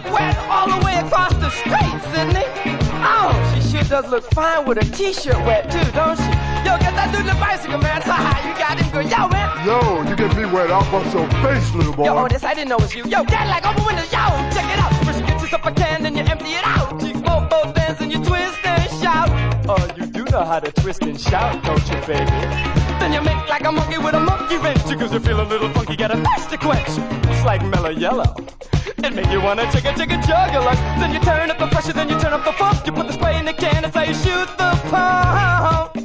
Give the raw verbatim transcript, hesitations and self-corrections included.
wet all the way across the street, Sydney. Oh, she sure does look fine with her t-shirt wet too, don't she? Yo, get that dude in the bicycle, man. Haha, you got him good. Yo, man. Yo, you get me wet, I'll bust your face, little boy. Yo, oh, this I didn't know it was you. Yo, get like open windows. Yo, check it out. First you get yourself a can, then you empty it out. You smoke both ends and you twist and shout. Oh, you do know how to twist and shout, don't you, baby? Then you make like a monkey with a monkey wrench. Cause you feel a little funky, got a thirst to quench. It's like mellow yellow. It make you wanna chugga chugga chug a lug. Then you turn up the pressure, then you turn up the funk. You put the spray in the can, that's how you shoot the pump.